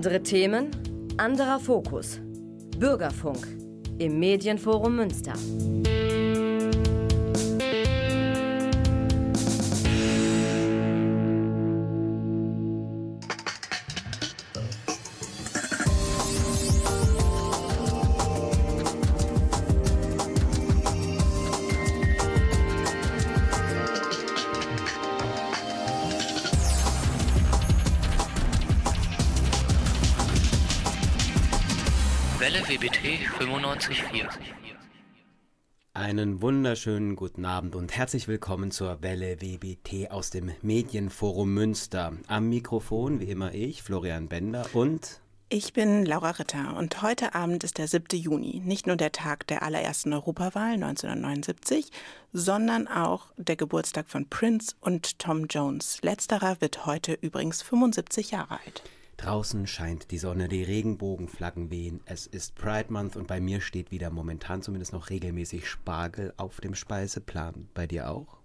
Andere Themen, anderer Fokus. Bürgerfunk im Medienforum Münster. Welle WBT 95.4. Einen wunderschönen guten Abend und herzlich willkommen zur Welle WBT aus dem Medienforum Münster. Am Mikrofon wie immer ich, Florian Bender, und ich bin Laura Ritter und heute Abend ist der 7. Juni, nicht nur der Tag der allerersten Europawahl 1979, sondern auch der Geburtstag von Prince und Tom Jones. Letzterer wird heute übrigens 75 Jahre alt. Draußen scheint die Sonne, die Regenbogenflaggen wehen, es ist Pride Month und bei mir steht wieder momentan zumindest noch regelmäßig Spargel auf dem Speiseplan. Bei dir auch?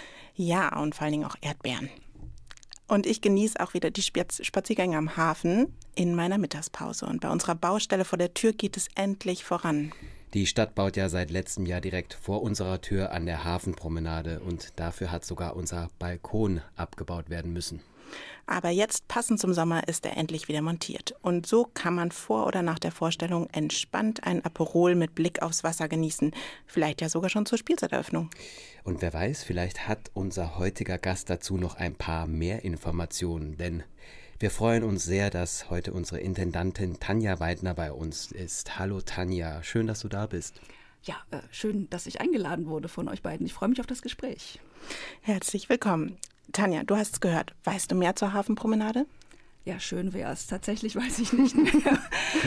Ja, und vor allen Dingen auch Erdbeeren. Und ich genieße auch wieder die Spaziergänge am Hafen in meiner Mittagspause. Und bei unserer Baustelle vor der Tür geht es endlich voran. Die Stadt baut ja seit letztem Jahr direkt vor unserer Tür an der Hafenpromenade und dafür hat sogar unser Balkon abgebaut werden müssen. Aber jetzt, passend zum Sommer, ist er endlich wieder montiert. Und so kann man vor oder nach der Vorstellung entspannt ein Aperol mit Blick aufs Wasser genießen. Vielleicht ja sogar schon zur Spielzeiteröffnung. Und wer weiß, vielleicht hat unser heutiger Gast dazu noch ein paar mehr Informationen. Denn wir freuen uns sehr, dass heute unsere Intendantin Tanja Weidner bei uns ist. Hallo Tanja, schön, dass du da bist. Ja, schön, dass ich eingeladen wurde von euch beiden. Ich freue mich auf das Gespräch. Herzlich willkommen. Tanja, du hast es gehört. Weißt du mehr zur Hafenpromenade? Ja, schön wäre es. Tatsächlich weiß ich nicht mehr.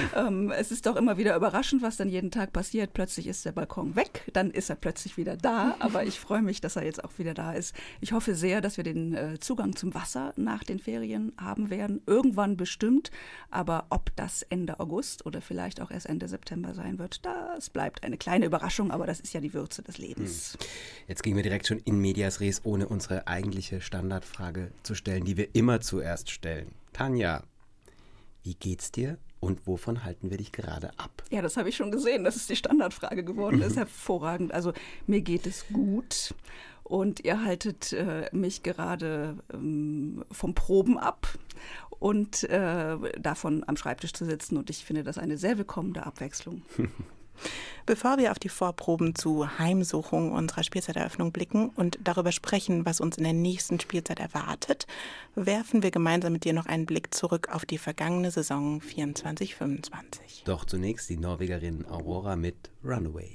Es ist doch immer wieder überraschend, was dann jeden Tag passiert. Plötzlich ist der Balkon weg, dann ist er plötzlich wieder da. Aber ich freue mich, dass er jetzt auch wieder da ist. Ich hoffe sehr, dass wir den Zugang zum Wasser nach den Ferien haben werden. Irgendwann bestimmt. Aber ob das Ende August oder vielleicht auch erst Ende September sein wird, das bleibt eine kleine Überraschung. Aber das ist ja die Würze des Lebens. Jetzt gehen wir direkt schon in medias res, ohne unsere eigentliche Standardfrage zu stellen, die wir immer zuerst stellen. Tanja, wie geht's dir und wovon halten wir dich gerade ab? Ja, das habe ich schon gesehen, dass es die Standardfrage geworden ist. Hervorragend. Also mir geht es gut und ihr haltet mich gerade vom Proben ab und davon am Schreibtisch zu sitzen und ich finde das eine sehr willkommene Abwechslung. Bevor wir auf die Vorproben zu Heimsuchung unserer Spielzeiteröffnung blicken und darüber sprechen, was uns in der nächsten Spielzeit erwartet, werfen wir gemeinsam mit dir noch einen Blick zurück auf die vergangene Saison 24/25. Doch zunächst die Norwegerin Aurora mit Runaway.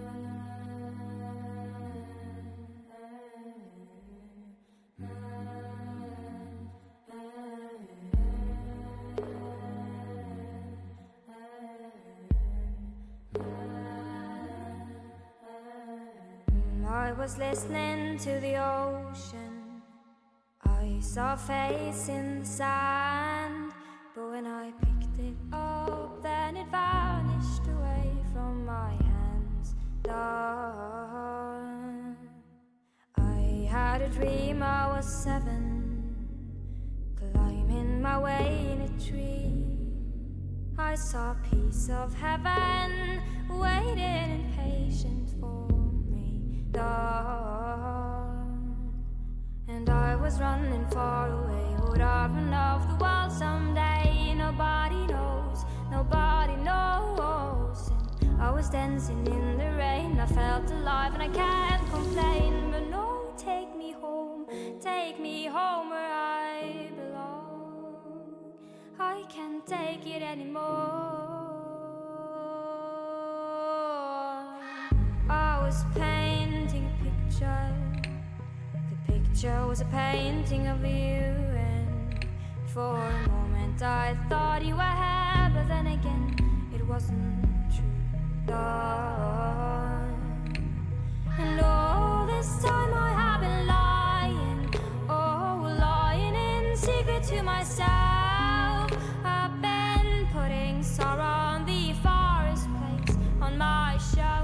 I was listening to the ocean. I saw a face in the sand, but when I picked it up, then it vanished away from my hands. Dawn. I had a dream I was 7, climbing my way in a tree. I saw a piece of heaven waiting impatient for dawn. And I was running far away. Would I run off the world someday? Nobody knows, nobody knows. And I was dancing in the rain. I felt alive and I can't complain. But no, take me home where I belong. I can't take it anymore. I was painting a picture. The picture was a painting of you, and for a moment I thought you were here, but then again it wasn't true. Dawn. And all this time I have been lying, lying in secret to myself. I've been putting sorrow on the forest place on my shelf.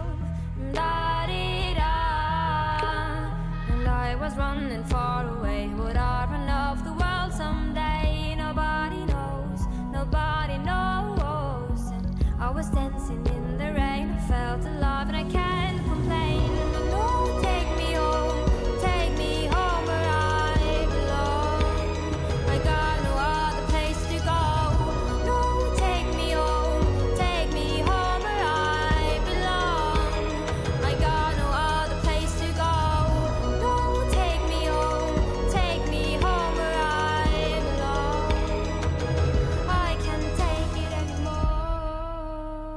And I was running far away. Would I run off the world someday? Nobody knows, nobody nobody knows. And I was dancing in the rain, I felt alive and I can't complain. No, take me home where I belong. I got no other place to go. No, take me home where I belong. I got no other place to go. No, take me home where I belong. I can't take it anymore.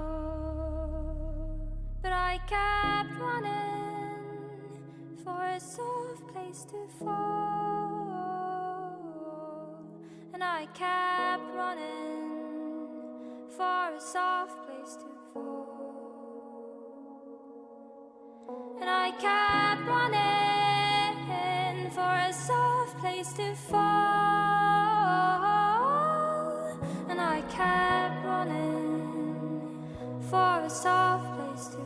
But I kept running for a soft place to fall. And I kept running for a soft place to fall. And I kept running for a soft place to fall. And I kept running for a soft place to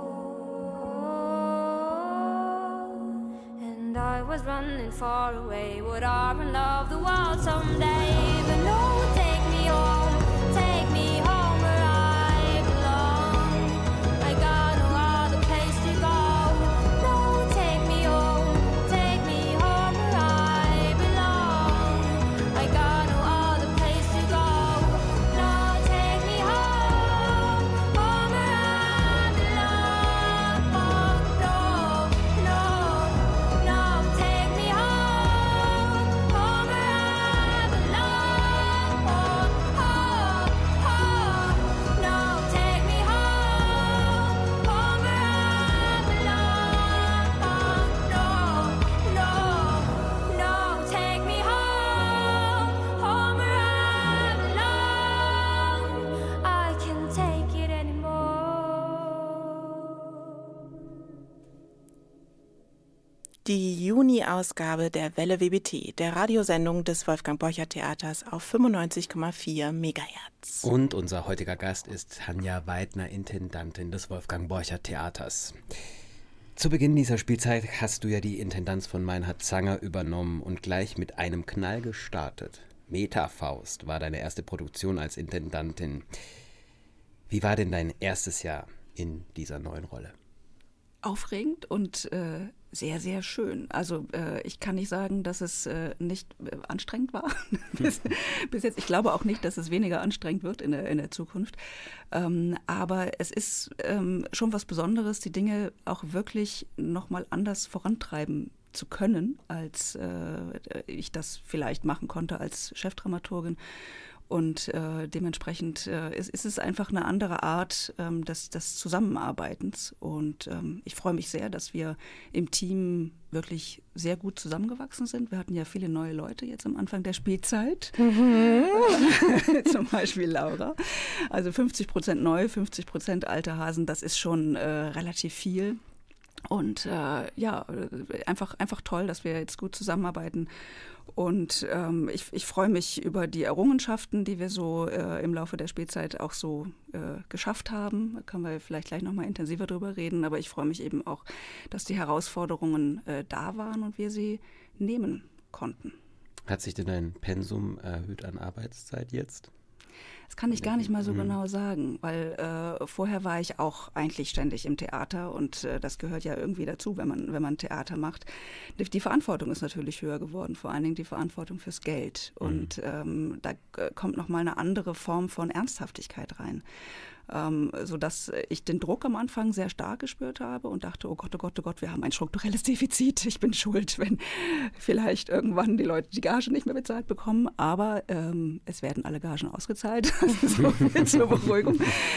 fall. And I was running far away, would I run of the world someday? But no, take me home where I belong. I got no other place to go. No, take me home where I belong. I got no other place to go. No, take me home where I belong. No, take me home where I belong. No, take me home where I belong. No, take me home where I belong. I can't take it anymore. Die Juni-Ausgabe der Welle WBT, der Radiosendung des Wolfgang-Borchardt-Theaters auf 95,4 MHz. Und unser heutiger Gast ist Tanja Weidner, Intendantin des Wolfgang-Borchardt-Theaters. Zu Beginn dieser Spielzeit hast du ja die Intendanz von Meinhard Zanger übernommen und gleich mit einem Knall gestartet. Metafaust war deine erste Produktion als Intendantin. Wie war denn dein erstes Jahr in dieser neuen Rolle? Aufregend und sehr, sehr schön. Also ich kann nicht sagen, dass es nicht anstrengend war bis jetzt. Ich glaube auch nicht, dass es weniger anstrengend wird in der Zukunft. Aber es ist schon was Besonderes, die Dinge auch wirklich nochmal anders vorantreiben zu können, als ich das vielleicht machen konnte als Chefdramaturgin. Und dementsprechend ist es einfach eine andere Art des Zusammenarbeitens. Und ich freue mich sehr, dass wir im Team wirklich sehr gut zusammengewachsen sind. Wir hatten ja viele neue Leute jetzt am Anfang der Spielzeit. Zum Beispiel Laura. Also 50% neu, 50% alte Hasen, das ist schon relativ viel. Und ja, einfach toll, dass wir jetzt gut zusammenarbeiten. Und ich freue mich über die Errungenschaften, die wir so im Laufe der Spielzeit auch so geschafft haben. Da können wir vielleicht gleich nochmal intensiver drüber reden. Aber ich freue mich eben auch, dass die Herausforderungen da waren und wir sie nehmen konnten. Hat sich denn dein Pensum erhöht an Arbeitszeit jetzt? Das kann ich gar nicht mal so genau sagen, weil vorher war ich auch eigentlich ständig im Theater und das gehört ja irgendwie dazu, wenn man Theater macht. Die Verantwortung ist natürlich höher geworden, vor allen Dingen die Verantwortung fürs Geld. Und da kommt nochmal eine andere Form von Ernsthaftigkeit rein. Sodass ich den Druck am Anfang sehr stark gespürt habe und dachte, oh Gott, wir haben ein strukturelles Defizit. Ich bin schuld, wenn vielleicht irgendwann die Leute die Gage nicht mehr bezahlt bekommen. Aber es werden alle Gagen ausgezahlt. So viel zur Beruhigung.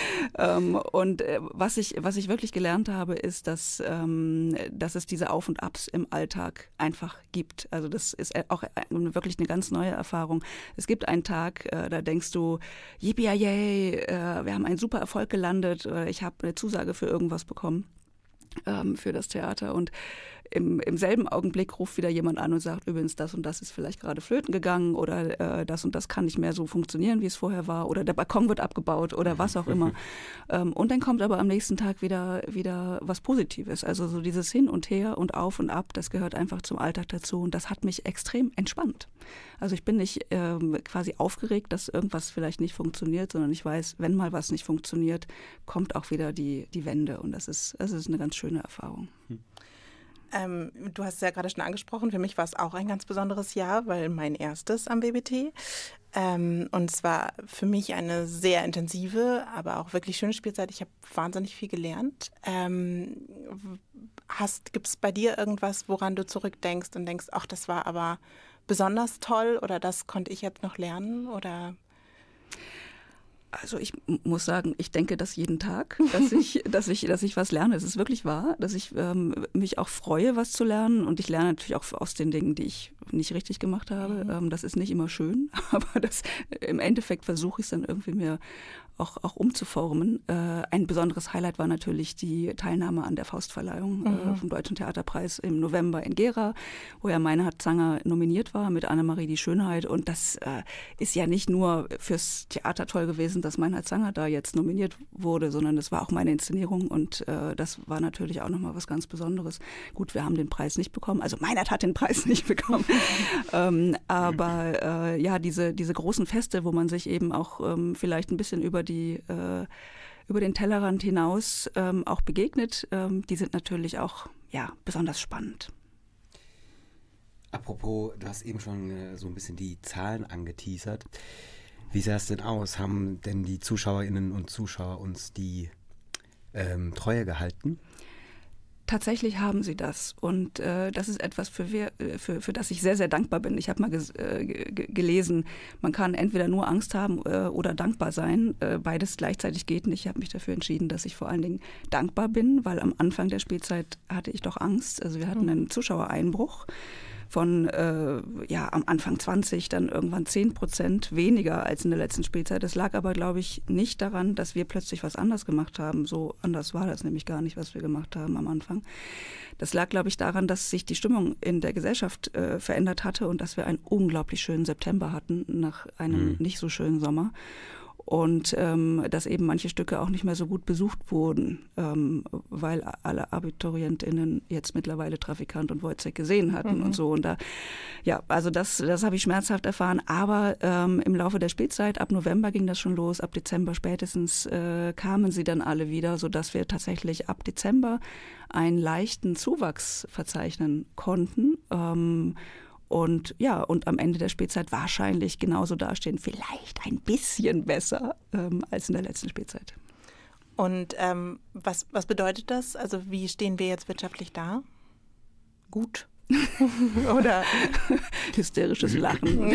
Und was ich wirklich gelernt habe, ist, dass es diese Auf und Abs im Alltag einfach gibt. Also das ist auch wirklich eine ganz neue Erfahrung. Es gibt einen Tag, da denkst du, yippie, wir haben einen super Erfolg gelandet, ich habe eine Zusage für irgendwas bekommen, für das Theater und im selben Augenblick ruft wieder jemand an und sagt, übrigens, das und das ist vielleicht gerade flöten gegangen oder das und das kann nicht mehr so funktionieren, wie es vorher war oder der Balkon wird abgebaut oder was auch immer. Und dann kommt aber am nächsten Tag wieder was Positives. Also so dieses Hin und Her und Auf und Ab, das gehört einfach zum Alltag dazu und das hat mich extrem entspannt. Also ich bin nicht quasi aufgeregt, dass irgendwas vielleicht nicht funktioniert, sondern ich weiß, wenn mal was nicht funktioniert, kommt auch wieder die Wende und das ist eine ganz schöne Erfahrung. Du hast es ja gerade schon angesprochen, für mich war es auch ein ganz besonderes Jahr, weil mein erstes am WBT. Und es war für mich eine sehr intensive, aber auch wirklich schöne Spielzeit. Ich habe wahnsinnig viel gelernt. Gibt es bei dir irgendwas, woran du zurückdenkst und denkst, ach, das war aber besonders toll oder das konnte ich jetzt noch lernen? Oder? Also ich muss sagen, ich denke das jeden Tag, dass ich was lerne. Es ist wirklich wahr, dass ich mich auch freue, was zu lernen. Und ich lerne natürlich auch aus den Dingen, die ich nicht richtig gemacht habe. Das ist nicht immer schön, aber im Endeffekt versuche ich es dann irgendwie mir auch umzuformen. Ein besonderes Highlight war natürlich die Teilnahme an der Faustverleihung vom Deutschen Theaterpreis im November in Gera, wo ja Meinhard Zanger nominiert war mit Annemarie die Schönheit. Und das ist ja nicht nur fürs Theater toll gewesen, dass Meinhard Zanger da jetzt nominiert wurde, sondern das war auch meine Inszenierung und das war natürlich auch nochmal was ganz Besonderes. Gut, wir haben den Preis nicht bekommen, also Meinhard hat den Preis nicht bekommen, aber ja, diese großen Feste, wo man sich eben auch vielleicht ein bisschen über den Tellerrand hinaus auch begegnet, die sind natürlich auch besonders spannend. Apropos, du hast eben schon so ein bisschen die Zahlen angeteasert. Wie sah es denn aus? Haben denn die Zuschauerinnen und Zuschauer uns die Treue gehalten? Tatsächlich haben sie das und das ist etwas, für das ich sehr, sehr dankbar bin. Ich habe mal gelesen, man kann entweder nur Angst haben oder dankbar sein. Beides gleichzeitig geht nicht. Ich habe mich dafür entschieden, dass ich vor allen Dingen dankbar bin, weil am Anfang der Spielzeit hatte ich doch Angst. Also wir hatten einen Zuschauereinbruch von am Anfang 20, dann irgendwann 10% weniger als in der letzten Spielzeit. Das lag aber, glaube ich, nicht daran, dass wir plötzlich was anders gemacht haben. So anders war das nämlich gar nicht, was wir gemacht haben am Anfang. Das lag, glaube ich, daran, dass sich die Stimmung in der Gesellschaft verändert hatte und dass wir einen unglaublich schönen September hatten nach einem nicht so schönen Sommer. Und dass eben manche Stücke auch nicht mehr so gut besucht wurden, weil alle AbiturientInnen jetzt mittlerweile Trafikant und Wojciech gesehen hatten und so. Und also das habe ich schmerzhaft erfahren. Aber im Laufe der Spielzeit, ab November ging das schon los, ab Dezember spätestens kamen sie dann alle wieder, sodass wir tatsächlich ab Dezember einen leichten Zuwachs verzeichnen konnten. Und am Ende der Spielzeit wahrscheinlich genauso dastehen, vielleicht ein bisschen besser als in der letzten Spielzeit. Und was bedeutet das? Also wie stehen wir jetzt wirtschaftlich da? Gut? Oder hysterisches Lachen.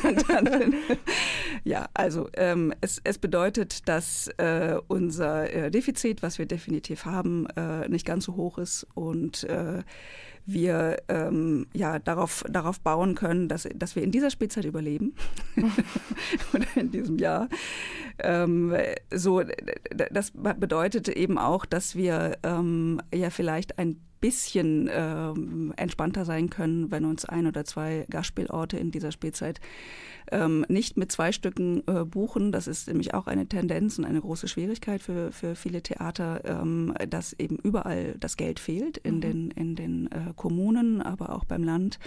Ja, also es bedeutet, dass unser Defizit, was wir definitiv haben, nicht ganz so hoch ist und wir darauf bauen können, dass wir in dieser Spielzeit überleben oder in diesem Jahr. Das bedeutet eben auch, dass wir vielleicht ein bisschen entspannter sein können, wenn uns 1 oder 2 Gastspielorte in dieser Spielzeit nicht mit 2 Stücken buchen. Das ist nämlich auch eine Tendenz und eine große Schwierigkeit für viele Theater, dass eben überall das Geld fehlt in den Kommunen, aber auch beim Land.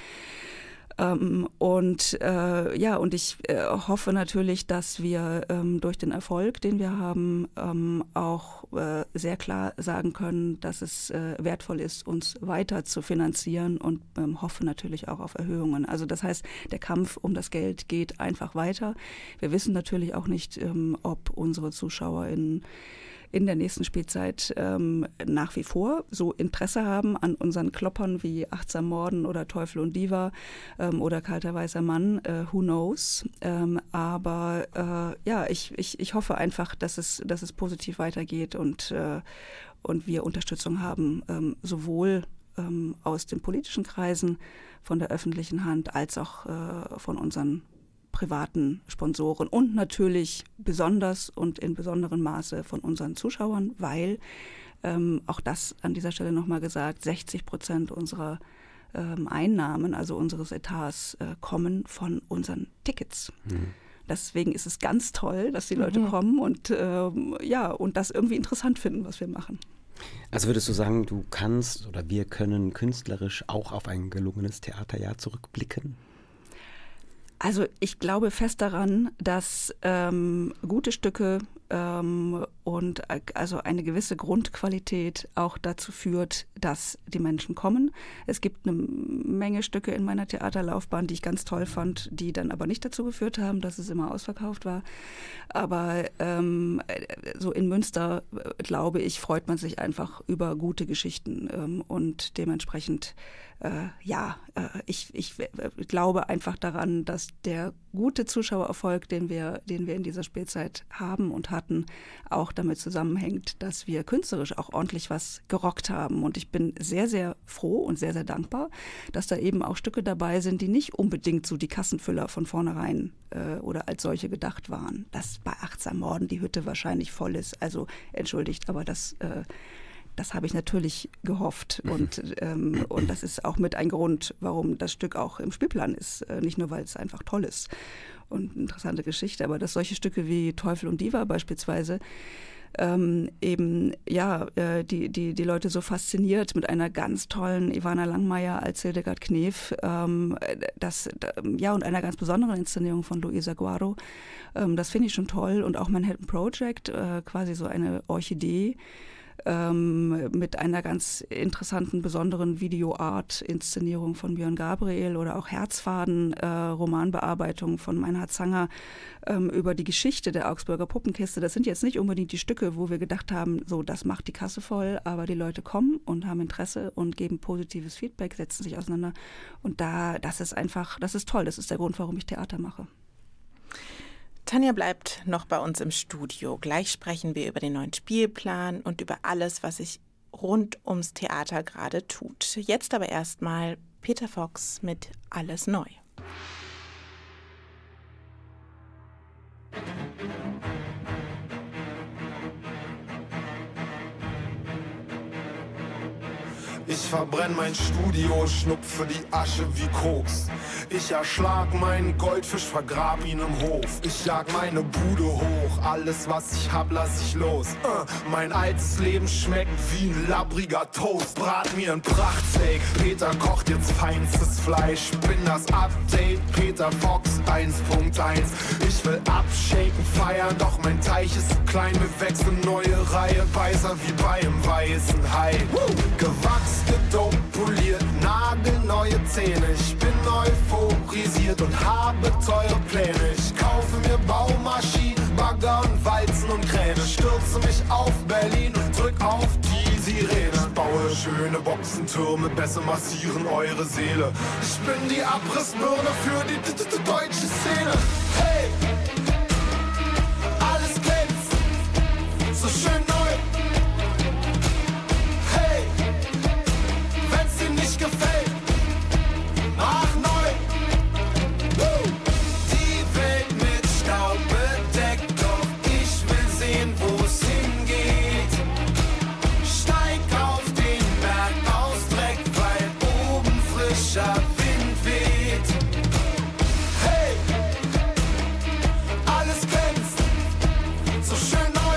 Und ich hoffe natürlich, dass wir durch den Erfolg, den wir haben, auch sehr klar sagen können, dass es wertvoll ist, uns weiter zu finanzieren und hoffe natürlich auch auf Erhöhungen. Also das heißt, der Kampf um das Geld geht einfach weiter. Wir wissen natürlich auch nicht, ob unsere ZuschauerInnen in der nächsten Spielzeit nach wie vor so Interesse haben an unseren Kloppern wie Achtsam Morden oder Teufel und Diva oder Kalter weißer Mann, who knows. Aber ich hoffe einfach, dass es positiv weitergeht und wir Unterstützung haben, sowohl aus den politischen Kreisen, von der öffentlichen Hand, als auch von unseren privaten Sponsoren und natürlich besonders und in besonderem Maße von unseren Zuschauern, weil, auch das an dieser Stelle nochmal gesagt, 60% unserer Einnahmen, also unseres Etats, kommen von unseren Tickets. Deswegen ist es ganz toll, dass die Leute kommen und und das irgendwie interessant finden, was wir machen. Also würdest du sagen, du kannst oder wir können künstlerisch auch auf ein gelungenes Theaterjahr zurückblicken? Also ich glaube fest daran, dass gute Stücke und also eine gewisse Grundqualität auch dazu führt, dass die Menschen kommen. Es gibt eine Menge Stücke in meiner Theaterlaufbahn, die ich ganz toll fand, die dann aber nicht dazu geführt haben, dass es immer ausverkauft war. Aber so in Münster, glaube ich, freut man sich einfach über gute Geschichten und dementsprechend ich glaube einfach daran, dass der gute Zuschauererfolg, den wir in dieser Spielzeit haben und hatten, auch damit zusammenhängt, dass wir künstlerisch auch ordentlich was gerockt haben. Und ich bin sehr, sehr froh und sehr, sehr dankbar, dass da eben auch Stücke dabei sind, die nicht unbedingt so die Kassenfüller von vornherein oder als solche gedacht waren. Dass bei Achtsam Morden die Hütte wahrscheinlich voll ist. Also entschuldigt, aber das habe ich natürlich gehofft und das ist auch mit ein Grund, warum das Stück auch im Spielplan ist. Nicht nur, weil es einfach toll ist und eine interessante Geschichte, aber dass solche Stücke wie Teufel und Diva beispielsweise die Leute so fasziniert mit einer ganz tollen Ivana Langmeier als Hildegard Knef und einer ganz besonderen Inszenierung von Luisa Guaro. Das finde ich schon toll und auch Manhattan Project, quasi so eine Orchidee, mit einer ganz interessanten, besonderen Videoart-Inszenierung von Björn Gabriel oder auch Herzfaden, Romanbearbeitung von Meinhard Zanger über die Geschichte der Augsburger Puppenkiste. Das sind jetzt nicht unbedingt die Stücke, wo wir gedacht haben, so, das macht die Kasse voll, aber die Leute kommen und haben Interesse und geben positives Feedback, setzen sich auseinander. Und das ist toll. Das ist der Grund, warum ich Theater mache. Tanja bleibt noch bei uns im Studio. Gleich sprechen wir über den neuen Spielplan und über alles, was sich rund ums Theater gerade tut. Jetzt aber erstmal Peter Fox mit Alles neu. Ich verbrenn mein Studio, schnupfe die Asche wie Koks. Ich erschlag meinen Goldfisch, vergrab ihn im Hof. Ich jag meine Bude hoch, alles was ich hab, lass ich los. Mein altes Leben schmeckt wie ein labbriger Toast. Brat mir ein Prachtsteak, Peter kocht jetzt feinstes Fleisch. Bin das Update, Peter Fox 1.1. Ich will abshaken, feiern, doch mein Teich ist zu klein. Wir wechseln neue Reihe, Beißer wie bei einem weißen Hai. Gewachsen, gedopt, poliert, nagelneue Zähne. Ich bin euphorisiert und habe teure Pläne. Ich kaufe mir Baumaschinen, Bagger und Walzen und Kräne. Stürze mich auf Berlin und drück auf die Sirene. Ich baue schöne Boxentürme, besser massieren eure Seele. Ich bin die Abrissbirne für die deutsche Szene. Hey! Alles glänzt, so schön neu. Gefällt, mach neu. Die Welt mit Staub bedeckt, doch ich will sehen, wo es hingeht. Steig auf den Berg aus Dreck, weil oben frischer Wind weht. Hey, alles glänzt, so schön neu.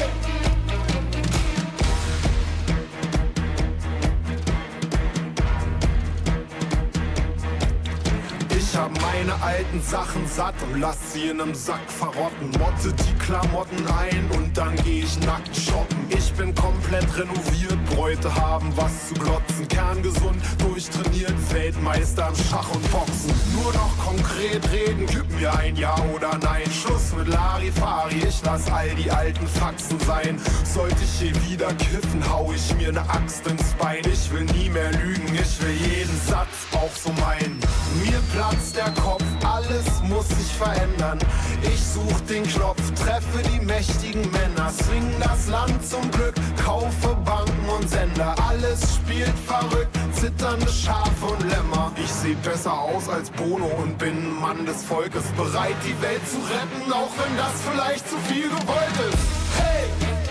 Ich hab meine alten Sachen satt und lass sie in nem Sack verrotten. Motte die Klamotten ein und dann geh ich nackt shoppen. Ich bin komplett renoviert, Bräute haben was zu glotzen. Kerngesund, durchtrainiert, Weltmeister im Schach und Boxen. Nur noch konkret reden, gib mir ein Ja oder Nein. Schluss mit Larifari, ich lass all die alten Faxen sein. Sollte ich hier wieder kiffen, hau ich mir ne Axt ins Bein. Ich will nie mehr lügen, ich will jeden Satz auch so meinen. Mir platzt der Kopf, alles muss sich verändern. Ich such den Knopf, treffe die mächtigen Männer. Swing das Land zum Glück, kaufe Banken und Sender. Alles spielt verrückt, flatternde Schafe und Lämmer. Ich seh besser aus als Bono und bin ein Mann des Volkes, bereit die Welt zu retten, auch wenn das vielleicht zu viel gewollt ist. Hey,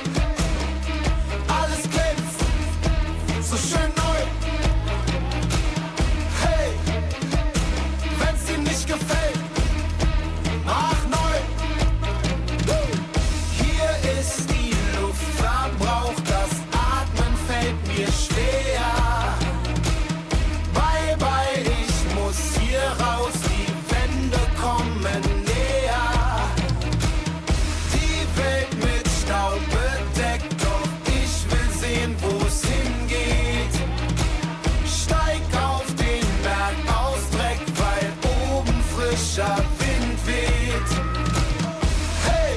alles glänzt, so schön neu. Hey, wenn's dir nicht gefällt, mach neu. Hier ist die Luft verbraucht, das Atmen fällt mir schwer. Bye bye, ich muss hier raus, die Wände kommen näher. Die Welt mit Staub bedeckt, doch ich will sehen, wo es hingeht. Steig auf den Berg aus Dreck, weil oben frischer Wind weht. Hey,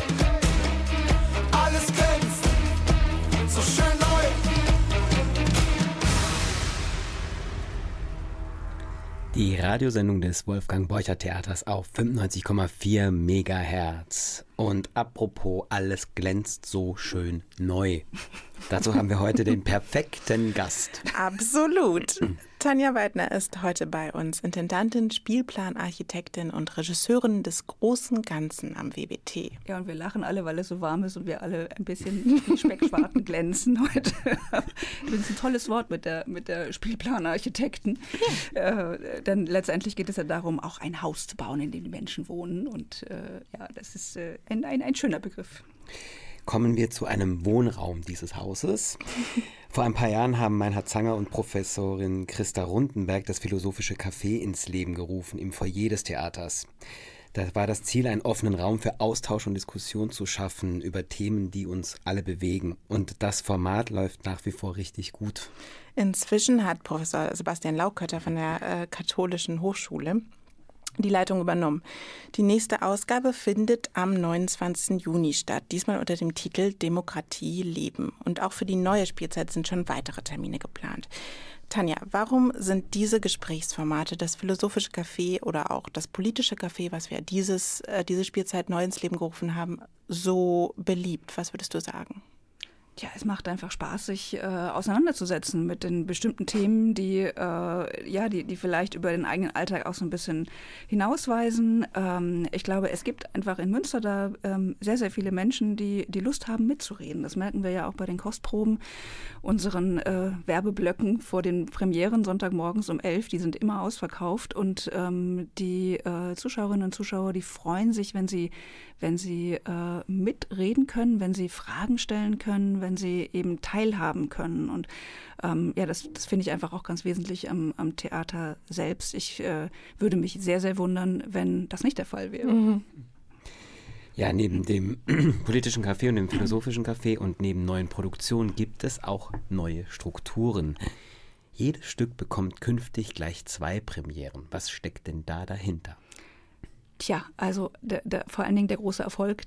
alles glänzt, so schön neu. Die Radiosendung des Wolfgang Borcher Theaters auf 95,4 Megahertz. Und apropos, alles glänzt so schön neu. Dazu haben wir heute den perfekten Gast. Absolut. Tanja Weidner ist heute bei uns, Intendantin, Spielplanarchitektin und Regisseurin des großen Ganzen am WBT. Ja, und wir lachen alle, weil es so warm ist und wir alle ein bisschen wie Speckschwarten glänzen heute. Das ist ein tolles Wort mit der Spielplanarchitekten. Denn letztendlich geht es ja darum, auch ein Haus zu bauen, in dem die Menschen wohnen. Und ja, das ist ein schöner Begriff. Kommen wir zu einem Wohnraum dieses Hauses. Vor ein paar Jahren haben Meinhard Zanger und Professorin Christa Rundenberg das Philosophische Café ins Leben gerufen, im Foyer des Theaters. Da war das Ziel, einen offenen Raum für Austausch und Diskussion zu schaffen über Themen, die uns alle bewegen. Und das Format läuft nach wie vor richtig gut. Inzwischen hat Professor Sebastian Laukötter von der Katholischen Hochschule die Leitung übernommen. Die nächste Ausgabe findet am 29. Juni statt, diesmal unter dem Titel Demokratie leben. Und auch für die neue Spielzeit sind schon weitere Termine geplant. Tanja, warum sind diese Gesprächsformate, das Philosophische Café oder auch das Politische Café, was wir diese Spielzeit neu ins Leben gerufen haben, so beliebt? Was würdest du sagen? Tja, es macht einfach Spaß, sich auseinanderzusetzen mit den bestimmten Themen, die vielleicht über den eigenen Alltag auch so ein bisschen hinausweisen. Ich glaube, es gibt einfach in Münster da sehr, sehr viele Menschen, die Lust haben mitzureden. Das merken wir ja auch bei den Kostproben, unseren Werbeblöcken vor den Premieren Sonntagmorgens um 11, die sind immer ausverkauft. Und die Zuschauerinnen und Zuschauer, die freuen sich, wenn sie mitreden können, wenn sie Fragen stellen können, wenn sie eben teilhaben können. Und das finde ich einfach auch ganz wesentlich am Theater selbst. Ich würde mich sehr, sehr wundern, wenn das nicht der Fall wäre. Mhm. Ja, neben dem Politischen Café und dem Philosophischen Café und neben neuen Produktionen gibt es auch neue Strukturen. Jedes Stück bekommt künftig gleich 2 Premieren. Was steckt denn da dahinter? Tja, also vor allen Dingen der große Erfolg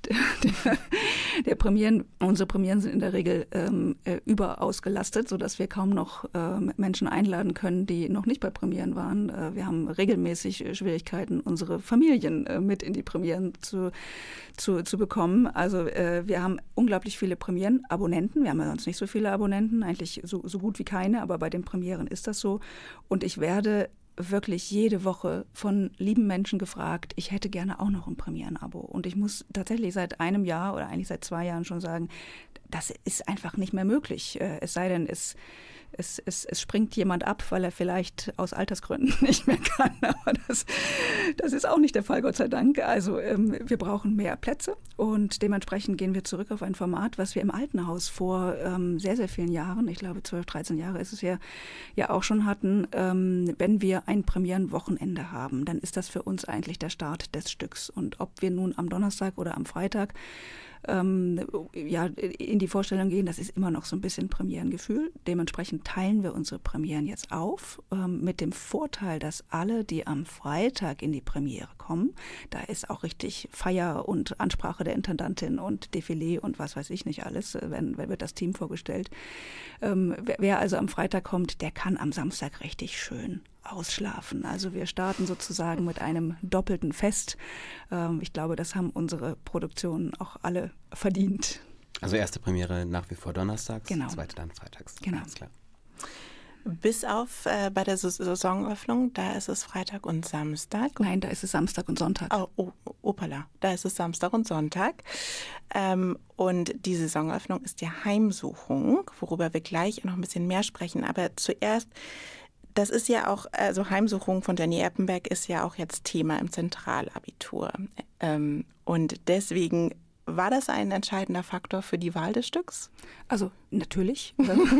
der Premieren. Unsere Premieren sind in der Regel überausgelastet, sodass wir kaum noch Menschen einladen können, die noch nicht bei Premieren waren. Wir haben regelmäßig Schwierigkeiten, unsere Familien mit in die Premieren zu bekommen. Also wir haben unglaublich viele Premieren-Abonnenten. Wir haben ja sonst nicht so viele Abonnenten, eigentlich so gut wie keine, aber bei den Premieren ist das so. Und ich werde wirklich jede Woche von lieben Menschen gefragt, ich hätte gerne auch noch ein Premieren-Abo. Und ich muss tatsächlich seit einem Jahr oder eigentlich seit 2 Jahren schon sagen, das ist einfach nicht mehr möglich. Es sei denn, es springt jemand ab, weil er vielleicht aus Altersgründen nicht mehr kann. Aber das ist auch nicht der Fall, Gott sei Dank. Also wir brauchen mehr Plätze und dementsprechend gehen wir zurück auf ein Format, was wir im Alten Haus vor sehr, sehr vielen Jahren, ich glaube 12, 13 Jahre ist es ja auch schon hatten. Wenn wir ein Premierenwochenende haben, dann ist das für uns eigentlich der Start des Stücks. Und ob wir nun am Donnerstag oder am Freitag in die Vorstellung gehen, das ist immer noch so ein bisschen Premierengefühl. Dementsprechend teilen wir unsere Premieren jetzt auf, mit dem Vorteil, dass alle, die am Freitag in die Premiere kommen, da ist auch richtig Feier und Ansprache der Intendantin und Defilé und was weiß ich nicht alles, wird das Team vorgestellt. Wer also am Freitag kommt, der kann am Samstag richtig schön ausschlafen. Also wir starten sozusagen mit einem doppelten Fest. Ich glaube, das haben unsere Produktionen auch alle verdient. Also erste Premiere nach wie vor donnerstags, genau. Zweite dann freitags. Genau. Ganz klar. Bis auf bei der Saisonöffnung, da ist es Freitag und Samstag. Nein, da ist es Samstag und Sonntag. Opala, da ist es Samstag und Sonntag. Und die Saisonöffnung ist die Heimsuchung, worüber wir gleich noch ein bisschen mehr sprechen. Aber zuerst, das ist ja auch, also Heimsuchung von Jenny Eppenbeck ist ja auch jetzt Thema im Zentralabitur. Und deswegen war das ein entscheidender Faktor für die Wahl des Stücks? Also natürlich.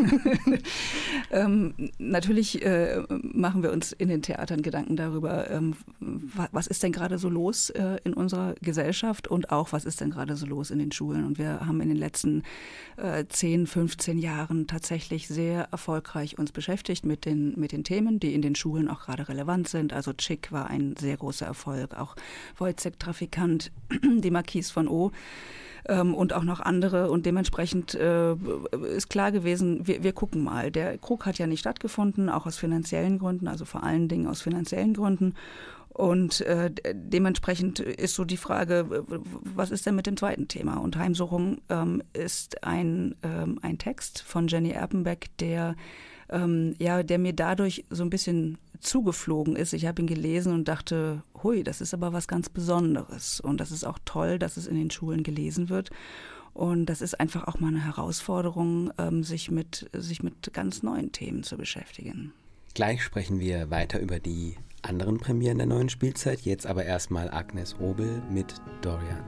Natürlich machen wir uns in den Theatern Gedanken darüber, was ist denn gerade so los in unserer Gesellschaft und auch, was ist denn gerade so los in den Schulen. Und wir haben in den letzten 10, 15 Jahren tatsächlich sehr erfolgreich uns beschäftigt mit den Themen, die in den Schulen auch gerade relevant sind. Also Chick war ein sehr großer Erfolg, auch Wojciech Trafikant, die Marquise von O. Und auch noch andere. Und dementsprechend ist klar gewesen, wir gucken mal. Der Krug hat ja nicht stattgefunden, auch aus finanziellen Gründen, also vor allen Dingen aus finanziellen Gründen. Und dementsprechend ist so die Frage, was ist denn mit dem zweiten Thema? Und Heimsuchung ist ein Text von Jenny Eppenbeck, der mir dadurch so ein bisschen zugeflogen ist. Ich habe ihn gelesen und dachte, hui, das ist aber was ganz Besonderes. Und das ist auch toll, dass es in den Schulen gelesen wird. Und das ist einfach auch mal eine Herausforderung, sich mit ganz neuen Themen zu beschäftigen. Gleich sprechen wir weiter über die anderen Premieren der neuen Spielzeit. Jetzt aber erstmal Agnes Obel mit Dorian.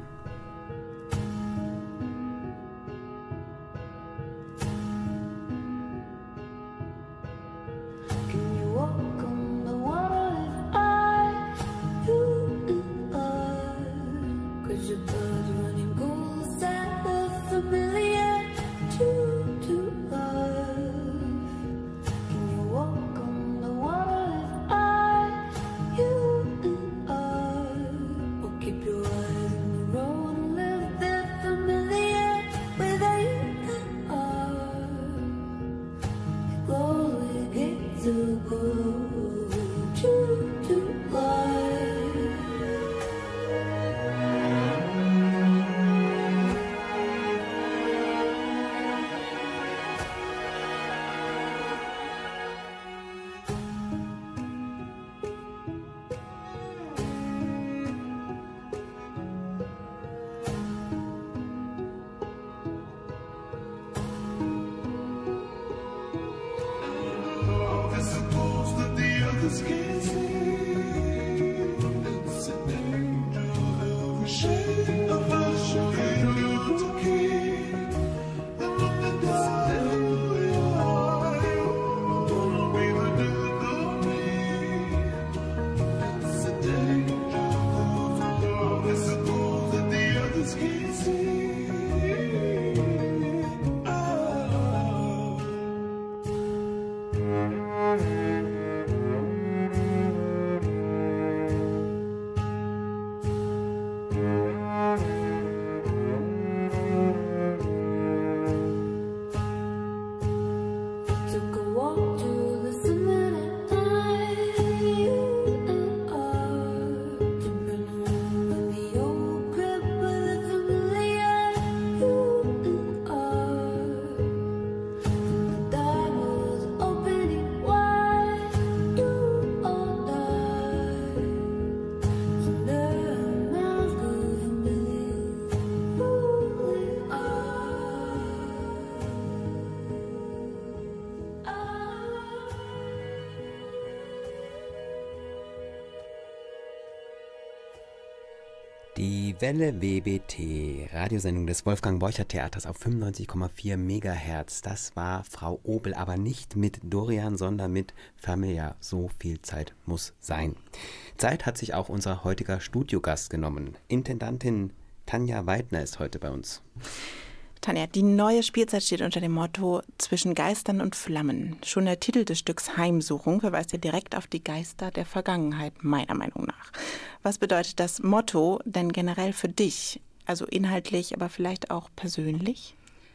Die Welle WBT, Radiosendung des Wolfgang-Borchert-Theaters auf 95,4 MHz. Das war Frau Obel, aber nicht mit Dorian, sondern mit Familia. So viel Zeit muss sein. Zeit hat sich auch unser heutiger Studiogast genommen. Intendantin Tanja Weidner ist heute bei uns. Tanja, die neue Spielzeit steht unter dem Motto Zwischen Geistern und Flammen. Schon der Titel des Stücks Heimsuchung verweist ja direkt auf die Geister der Vergangenheit, meiner Meinung nach. Was bedeutet das Motto denn generell für dich? Also inhaltlich, aber vielleicht auch persönlich?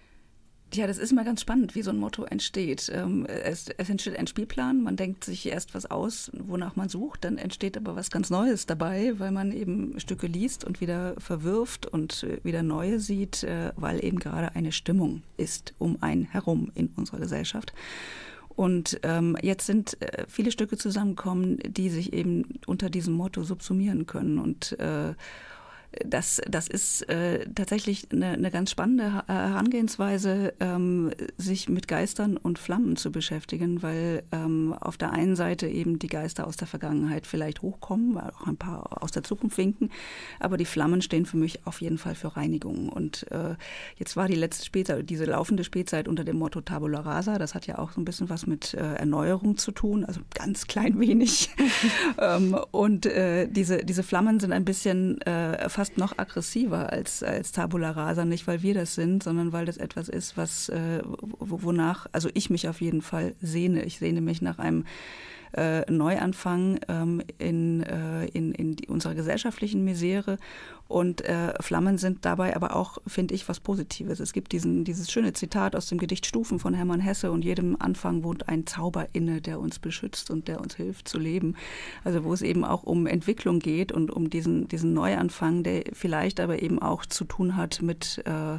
Ja, das ist mal ganz spannend, wie so ein Motto entsteht. Es entsteht ein Spielplan, man denkt sich erst was aus, wonach man sucht, dann entsteht aber was ganz Neues dabei, weil man eben Stücke liest und wieder verwirft und wieder neue sieht, weil eben gerade eine Stimmung ist um einen herum in unserer Gesellschaft. Und jetzt sind viele Stücke zusammengekommen, die sich eben unter diesem Motto subsumieren können. Und das ist tatsächlich eine ganz spannende Herangehensweise, sich mit Geistern und Flammen zu beschäftigen, weil auf der einen Seite eben die Geister aus der Vergangenheit vielleicht hochkommen, weil auch ein paar aus der Zukunft winken, aber die Flammen stehen für mich auf jeden Fall für Reinigung. Und jetzt war die letzte Spielzeit, diese laufende Spielzeit unter dem Motto Tabula Rasa, das hat ja auch so ein bisschen was mit Erneuerung zu tun, also ganz klein wenig. Und diese Flammen sind ein bisschen fast noch aggressiver als Tabula Rasa, nicht weil wir das sind, sondern weil das etwas ist, was wonach, also ich mich auf jeden Fall sehne. Ich sehne mich nach einem Neuanfang in unserer gesellschaftlichen Misere. Und Flammen sind dabei aber auch, finde ich, was Positives. Es gibt dieses schöne Zitat aus dem Gedicht Stufen von Hermann Hesse: Und jedem Anfang wohnt ein Zauber inne, der uns beschützt und der uns hilft zu leben. Also wo es eben auch um Entwicklung geht und um diesen Neuanfang, der vielleicht aber eben auch zu tun hat mit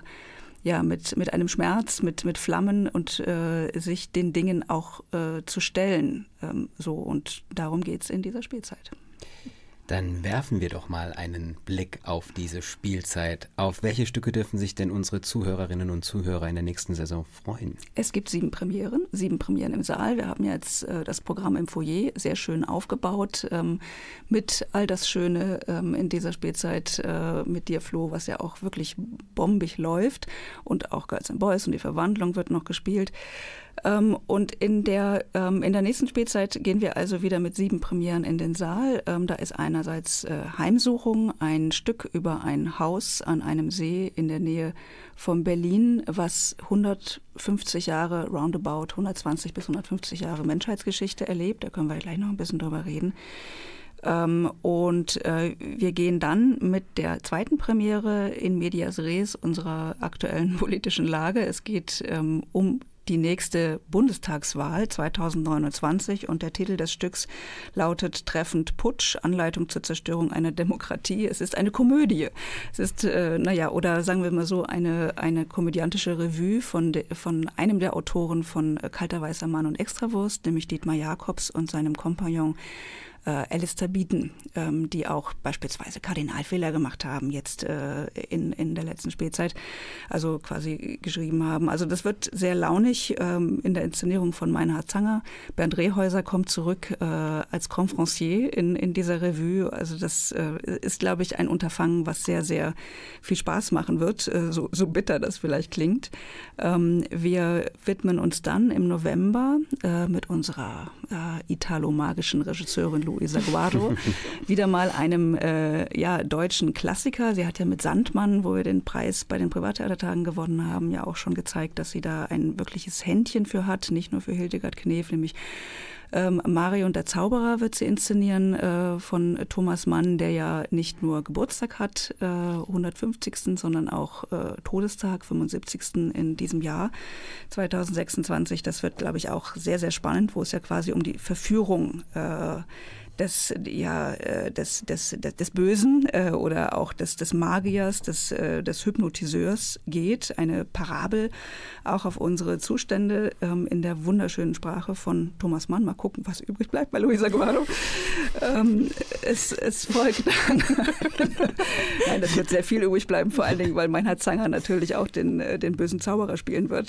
einem Schmerz, mit Flammen und sich den Dingen auch zu stellen. Und darum geht es in dieser Spielzeit. Dann werfen wir doch mal einen Blick auf diese Spielzeit. Auf welche Stücke dürfen sich denn unsere Zuhörerinnen und Zuhörer in der nächsten Saison freuen? Es gibt 7 Premieren im Saal. Wir haben jetzt das Programm im Foyer sehr schön aufgebaut, mit all das Schöne in dieser Spielzeit mit dir, Flo, was ja auch wirklich bombig läuft. Und auch Girls and Boys und die Verwandlung wird noch gespielt. Und in der nächsten Spielzeit gehen wir also wieder mit 7 Premieren in den Saal. Da ist einerseits Heimsuchung, ein Stück über ein Haus an einem See in der Nähe von Berlin, was 150 Jahre roundabout, 120 bis 150 Jahre Menschheitsgeschichte erlebt. Da können wir gleich noch ein bisschen drüber reden. Und wir gehen dann mit der zweiten Premiere in medias res unserer aktuellen politischen Lage. Es geht um die nächste Bundestagswahl 2029 und der Titel des Stücks lautet treffend Putsch, Anleitung zur Zerstörung einer Demokratie. Es ist eine Komödie. Es ist, oder sagen wir mal so, eine komödiantische Revue von einem der Autoren von Kalter weißer Mann und Extrawurst, nämlich Dietmar Jacobs und seinem Kompagnon Alistair Beaton, die auch beispielsweise Kardinalfehler gemacht haben jetzt in der letzten Spielzeit, also quasi geschrieben haben. Also das wird sehr launig in der Inszenierung von Meinhard Zanger. Bernd Rehäuser kommt zurück als Confrancier in dieser Revue. Also das ist, glaube ich, ein Unterfangen, was sehr, sehr viel Spaß machen wird, so bitter das vielleicht klingt. Wir widmen uns dann im November mit unserer italomagischen Regisseurin Luisa Guardo wieder mal einem deutschen Klassiker. Sie hat ja mit Sandmann, wo wir den Preis bei den Privattheatertagen gewonnen haben, ja auch schon gezeigt, dass sie da ein wirkliches Händchen für hat, nicht nur für Hildegard Knef, nämlich Mario und der Zauberer wird sie inszenieren von Thomas Mann, der ja nicht nur Geburtstag hat, 150., sondern auch Todestag, 75. in diesem Jahr, 2026. Das wird, glaube ich, auch sehr, sehr spannend, wo es ja quasi um die Verführung des Bösen oder auch des Magiers, des Hypnotiseurs geht. Eine Parabel auch auf unsere Zustände in der wunderschönen Sprache von Thomas Mann. Mal gucken, was übrig bleibt bei Luisa Guardo. Es folgt dann. Nein, das wird sehr viel übrig bleiben, vor allen Dingen, weil Meinhard Zanger natürlich auch den bösen Zauberer spielen wird.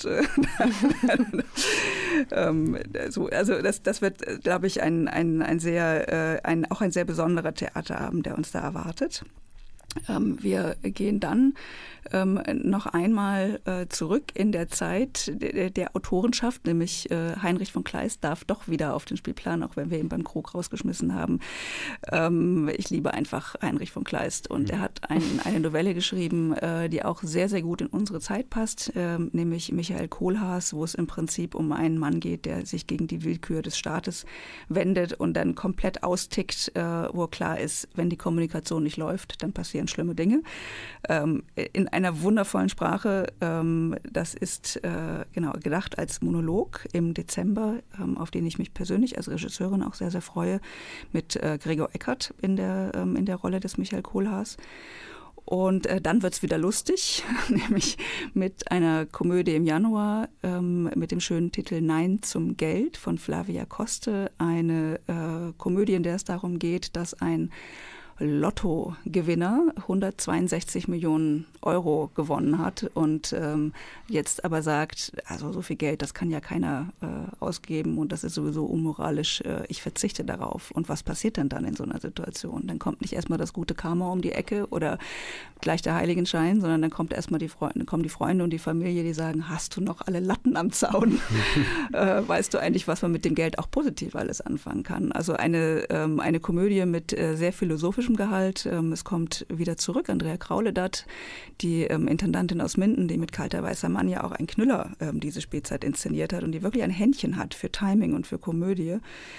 Also das wird, glaube ich, ein sehr besonderer Theaterabend, der uns da erwartet. Wir gehen dann noch einmal zurück in der Zeit der Autorenschaft, nämlich Heinrich von Kleist darf doch wieder auf den Spielplan, auch wenn wir ihn beim Krug rausgeschmissen haben. Ich liebe einfach Heinrich von Kleist und er hat eine Novelle geschrieben, die auch sehr, sehr gut in unsere Zeit passt, nämlich Michael Kohlhaas, wo es im Prinzip um einen Mann geht, der sich gegen die Willkür des Staates wendet und dann komplett austickt, wo klar ist, wenn die Kommunikation nicht läuft, dann passieren schlimme Dinge. In einer wundervollen Sprache. Das ist gedacht als Monolog im Dezember, auf den ich mich persönlich als Regisseurin auch sehr, sehr freue, mit Gregor Eckert in der Rolle des Michael Kohlhaas. Und dann wird es wieder lustig, nämlich mit einer Komödie im Januar mit dem schönen Titel Nein zum Geld von Flavia Coste. Eine Komödie, in der es darum geht, dass ein Lottogewinner 162 Millionen Euro gewonnen hat und jetzt aber sagt, also so viel Geld, das kann ja keiner ausgeben und das ist sowieso unmoralisch, ich verzichte darauf. Und was passiert denn dann in so einer Situation? Dann kommt nicht erstmal das gute Karma um die Ecke oder gleich der Heiligenschein, sondern dann kommt erstmal kommen die Freunde und die Familie, die sagen, hast du noch alle Latten am Zaun? Weißt du eigentlich, was man mit dem Geld auch positiv alles anfangen kann? Also eine Komödie mit sehr philosophischem Gehalt. Es kommt wieder zurück Andrea Krauledat, die Intendantin aus Minden, die mit Kalter weißer Mann ja auch ein Knüller diese Spielzeit inszeniert hat und die wirklich ein Händchen hat für Timing und für Komödie.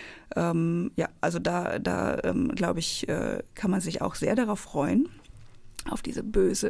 Also da glaube ich, kann man sich auch sehr darauf freuen, auf diese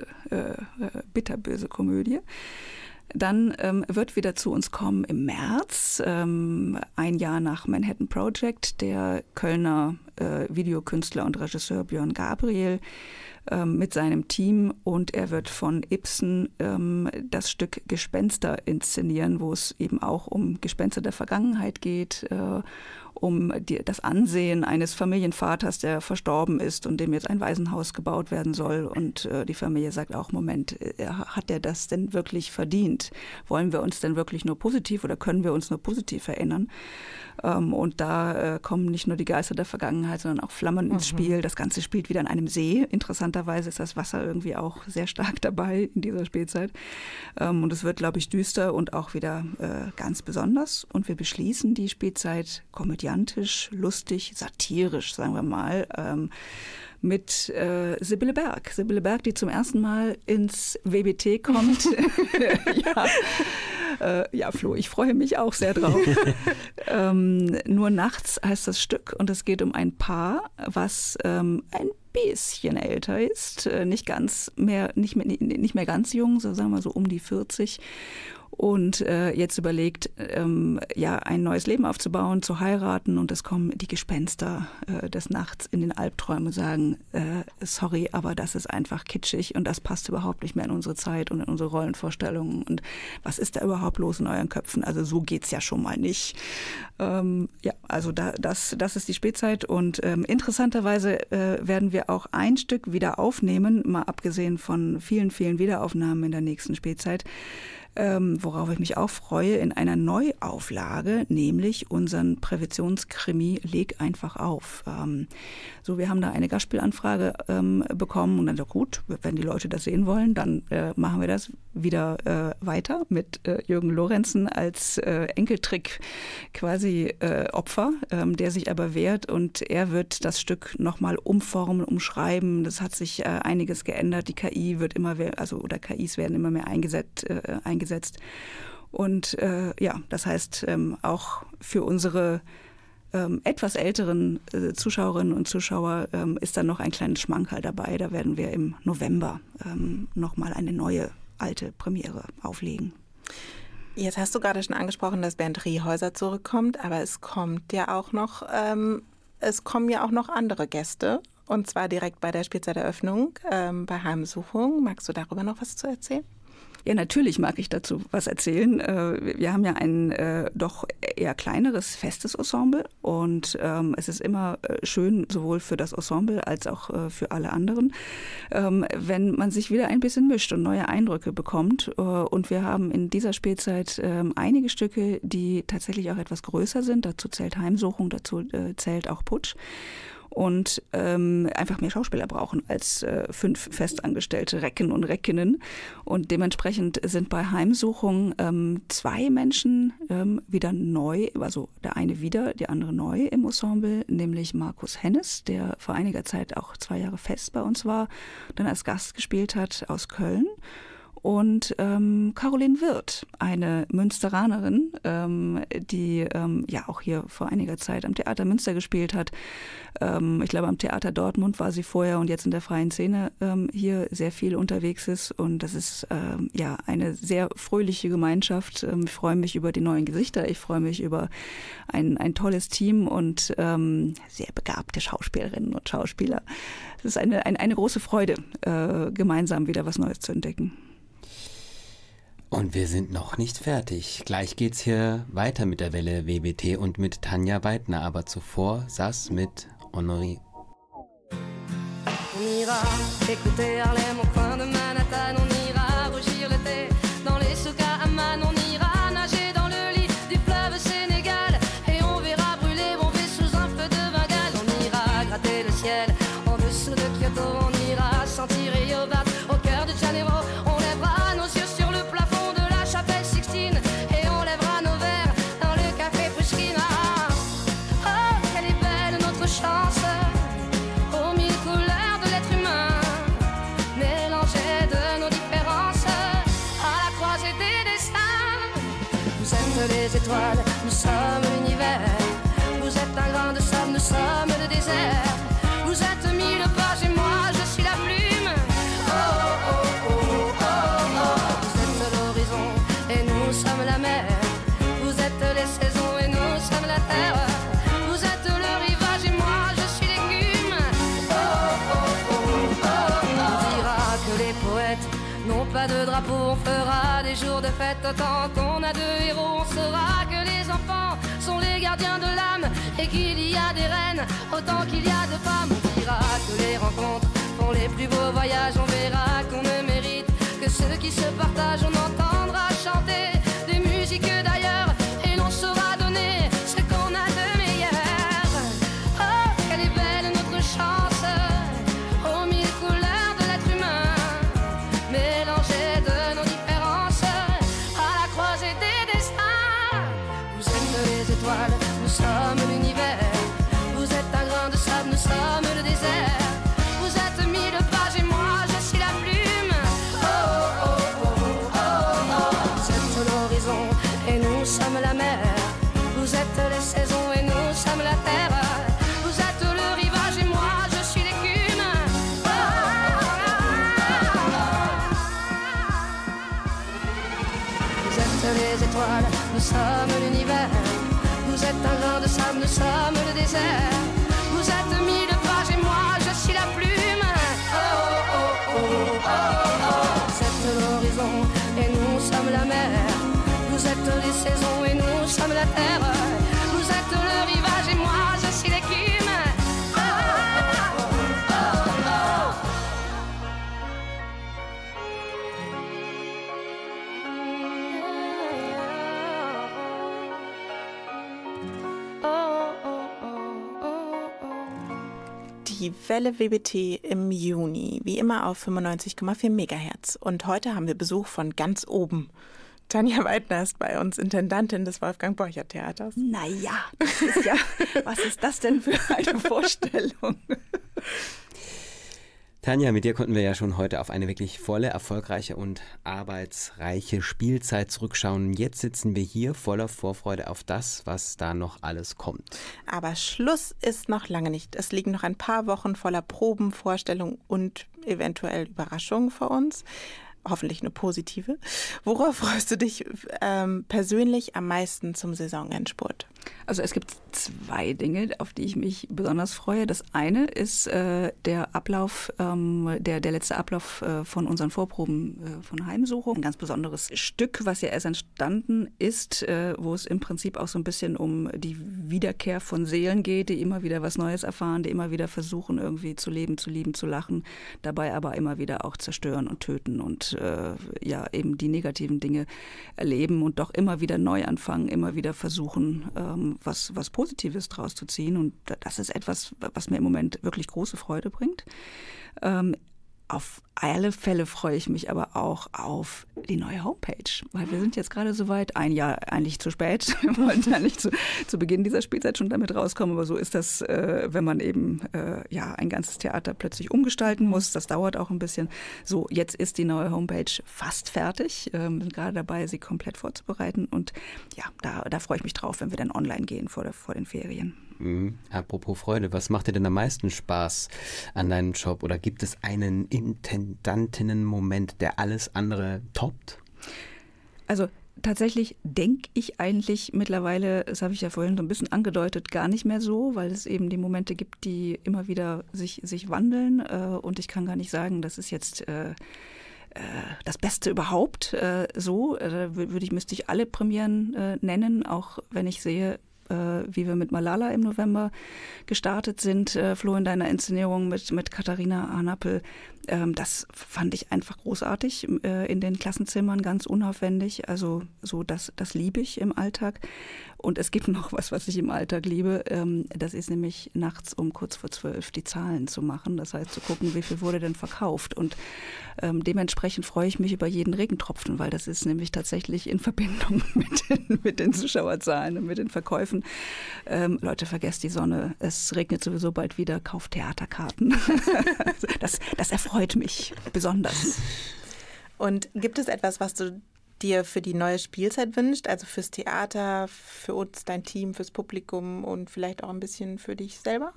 bitterböse Komödie. Dann wird wieder zu uns kommen im März, ein Jahr nach Manhattan Project, der Kölner Videokünstler und Regisseur Björn Gabriel mit seinem Team und er wird von Ibsen das Stück Gespenster inszenieren, wo es eben auch um Gespenster der Vergangenheit geht, um das Ansehen eines Familienvaters, der verstorben ist und dem jetzt ein Waisenhaus gebaut werden soll. Und die Familie sagt auch, Moment, hat er das denn wirklich verdient? Wollen wir uns denn wirklich nur positiv oder können wir uns nur positiv erinnern? Und da kommen nicht nur die Geister der Vergangenheit, sondern auch Flammen ins Spiel. Das Ganze spielt wieder an einem See. Interessanterweise ist das Wasser irgendwie auch sehr stark dabei in dieser Spielzeit. Und es wird, glaube ich, düster und auch wieder ganz besonders. Und wir beschließen die Spielzeit komödiantisch, lustig, satirisch, sagen wir mal, mit Sibylle Berg. Sibylle Berg, die zum ersten Mal ins WBT kommt. Ja, Flo, ich freue mich auch sehr drauf. Nur nachts heißt das Stück und es geht um ein Paar, was ein bisschen älter ist, nicht mehr ganz jung, so sagen wir so um die 40. Und jetzt überlegt, ein neues Leben aufzubauen, zu heiraten. Und es kommen die Gespenster des Nachts in den Albträumen und sagen, sorry, aber das ist einfach kitschig und das passt überhaupt nicht mehr in unsere Zeit und in unsere Rollenvorstellungen. Und was ist da überhaupt los in euren Köpfen? Also so geht's ja schon mal nicht. Also das ist die Spätzeit. Und interessanterweise werden wir auch ein Stück wieder aufnehmen, mal abgesehen von vielen, vielen Wiederaufnahmen in der nächsten Spätzeit. Worauf ich mich auch freue, in einer Neuauflage, nämlich unseren Präventionskrimi Leg einfach auf. Wir haben da eine Gastspielanfrage bekommen und dann gut, wenn die Leute das sehen wollen, dann machen wir das wieder weiter mit Jürgen Lorenzen als Enkeltrick quasi Opfer, der sich aber wehrt und er wird das Stück nochmal umformen, umschreiben. Das hat sich einiges geändert. Die KI wird KIs werden immer mehr eingesetzt. Und das heißt, auch für unsere etwas älteren Zuschauerinnen und Zuschauer ist dann noch ein kleines Schmankerl dabei. Da werden wir im November nochmal eine neue, alte Premiere auflegen. Jetzt hast du gerade schon angesprochen, dass Bernd Riehäuser zurückkommt, aber es kommen ja auch noch andere Gäste. Und zwar direkt bei der Spielzeiteröffnung bei Heimsuchung. Magst du darüber noch was zu erzählen? Ja, natürlich mag ich dazu was erzählen. Wir haben ja ein doch eher kleineres, festes Ensemble und es ist immer schön, sowohl für das Ensemble als auch für alle anderen, wenn man sich wieder ein bisschen mischt und neue Eindrücke bekommt. Und wir haben in dieser Spielzeit einige Stücke, die tatsächlich auch etwas größer sind. Dazu zählt Heimsuchung, dazu zählt auch Putsch. Und einfach mehr Schauspieler brauchen als 5 festangestellte Recken und Reckinnen. Und dementsprechend sind bei Heimsuchung 2 Menschen wieder neu, also der eine wieder, die andere neu im Ensemble, nämlich Markus Hennes, der vor einiger Zeit auch 2 Jahre fest bei uns war, dann als Gast gespielt hat aus Köln. und Caroline Wirth, eine Münsteranerin, die ja auch hier vor einiger Zeit am Theater Münster gespielt hat. Ich glaube, am Theater Dortmund war sie vorher und jetzt in der freien Szene hier sehr viel unterwegs ist. Und das ist ja eine sehr fröhliche Gemeinschaft. Ich freue mich über die neuen Gesichter, ich freue mich über ein tolles Team und sehr begabte Schauspielerinnen und Schauspieler. Es ist eine große Freude, gemeinsam wieder was Neues zu entdecken. Und wir sind noch nicht fertig. Gleich geht's hier weiter mit der Welle WBT und mit Tanja Weidner. Aber zuvor Sass mit Honoré. On ira écouter Harlem au coin de Manhattan. On ira rougir l'été dans les souks à Amman. On ira nager dans le lit du fleuve Sénégal. Et on verra brûler Bombay sous un feu de Bengale. On ira gratter le ciel en dessous de Kyoto. On ira sentir Rio Bat au cœur de Janeiro. On lèvera nos yeux sur le plafond de la chapelle Sixtine. Et on lèvera nos verres dans le café Pushkin. Oh, quelle est belle notre chance, aux mille couleurs de l'être humain, mélangées de nos différences, à la croisée des destins. Vous êtes les étoiles, nous sommes l'univers. Vous êtes un grain de sable, nous sommes le désert. Vous êtes mille pages et moi je suis la plume. Oh, oh, oh, oh, oh, oh. Vous êtes l'horizon et nous sommes la mer. Vous êtes les saisons et nous sommes la terre. Vous êtes le rivage et moi je suis l'écume. Oh, oh, oh, oh, oh. On dira que les poètes n'ont pas de drapeau. On fera des jours de fête autant qu'on a de héros. On saura que les enfants sont les gardiens de l'âme et qu'il y a des reines autant qu'il y a de femmes. On dira que les rencontres font les plus beaux voyages. On verra qu'on ne mérite que ceux qui se partagent. On entendra chanter des musiques d'ailleurs et l'on saura donner ce qu'on a de meilleur. Oh, quelle est belle notre chance, aux mille couleurs de l'être humain, mélangées de nos différences, à la croisée des destins. Vous êtes les étoiles, nous sommes l'univers. Vous êtes un grain de sable, nous sommes le désert. Vous êtes mille pages et moi je suis la plume. Oh, oh, oh, oh, oh, oh. Vous êtes l'horizon et nous sommes la mer. Vous êtes les saisons et nous sommes la terre. Vous êtes le rivage et moi je suis l'écume. Oh, oh, oh, oh. Vous êtes les étoiles, nous sommes l'univers. Vous êtes un grain de sable, nous sommes le désert. Vous êtes mille pages et moi je suis la plume. Oh, oh, oh, oh, oh, oh. Vous êtes l'horizon et nous sommes la mer. Vous êtes les saisons et nous sommes la terre. Vous êtes le rivage et moi je suis l'écume. Oh, oh, oh, oh, Die Welle WBT im Juni, wie immer auf 95,4 Megahertz. Und heute haben wir Besuch von ganz oben. Tanja Weidner ist bei uns, Intendantin des Wolfgang-Borchert-Theaters. Naja, das ist ja, was ist das denn für eine Vorstellung? Tanja, mit dir konnten wir ja schon heute auf eine wirklich volle, erfolgreiche und arbeitsreiche Spielzeit zurückschauen. Jetzt sitzen wir hier voller Vorfreude auf das, was da noch alles kommt. Aber Schluss ist noch lange nicht. Es liegen noch ein paar Wochen voller Proben, Vorstellungen und eventuell Überraschungen vor uns. Hoffentlich eine positive. Worauf freust du dich persönlich am meisten zum Saisonendspurt? Also es gibt zwei Dinge, auf die ich mich besonders freue. Das eine ist der Ablauf, der letzte Ablauf von unseren Vorproben von Heimsuchung. Ein ganz besonderes Stück, was ja erst entstanden ist, wo es im Prinzip auch so ein bisschen um die Wiederkehr von Seelen geht, die immer wieder was Neues erfahren, die immer wieder versuchen, irgendwie zu leben, zu lieben, zu lachen, dabei aber immer wieder auch zerstören und töten und ja eben die negativen Dinge erleben und doch immer wieder neu anfangen, immer wieder versuchen, was Positives draus zu ziehen. Und das ist etwas, was mir im Moment wirklich große Freude bringt. Auf alle Fälle freue ich mich aber auch auf die neue Homepage, weil wir sind jetzt gerade soweit, ein Jahr eigentlich zu spät. Wir wollten eigentlich zu Beginn dieser Spielzeit schon damit rauskommen, aber so ist das, wenn man eben ein ganzes Theater plötzlich umgestalten muss. Das dauert auch ein bisschen. So, jetzt ist die neue Homepage fast fertig. Wir sind gerade dabei, sie komplett vorzubereiten und ja, da freue ich mich drauf, wenn wir dann online gehen vor den Ferien. Apropos Freude, was macht dir denn am meisten Spaß an deinem Job? Oder gibt es einen Intendantinnen-Moment, der alles andere toppt? Also tatsächlich denke ich eigentlich mittlerweile, das habe ich ja vorhin so ein bisschen angedeutet, gar nicht mehr so, weil es eben die Momente gibt, die immer wieder sich wandeln. Und ich kann gar nicht sagen, das ist jetzt das Beste überhaupt. Müsste ich alle Premieren nennen, auch wenn ich sehe, wie wir mit Malala im November gestartet sind, Flo, in deiner Inszenierung mit Katharina Arnappel. Das fand ich einfach großartig in den Klassenzimmern, ganz unaufwendig. Also so, das liebe ich im Alltag. Und es gibt noch was ich im Alltag liebe. Das ist nämlich nachts um kurz vor 12 die Zahlen zu machen. Das heißt, zu gucken, wie viel wurde denn verkauft. Und dementsprechend freue ich mich über jeden Regentropfen, weil das ist nämlich tatsächlich in Verbindung mit den Zuschauerzahlen und mit den Verkäufen. Leute, vergesst die Sonne. Es regnet sowieso bald wieder. Kauft Theaterkarten. Das erfreut mich besonders. Und gibt es etwas, was du dir für die neue Spielzeit wünscht? Also fürs Theater, für uns, dein Team, fürs Publikum und vielleicht auch ein bisschen für dich selber?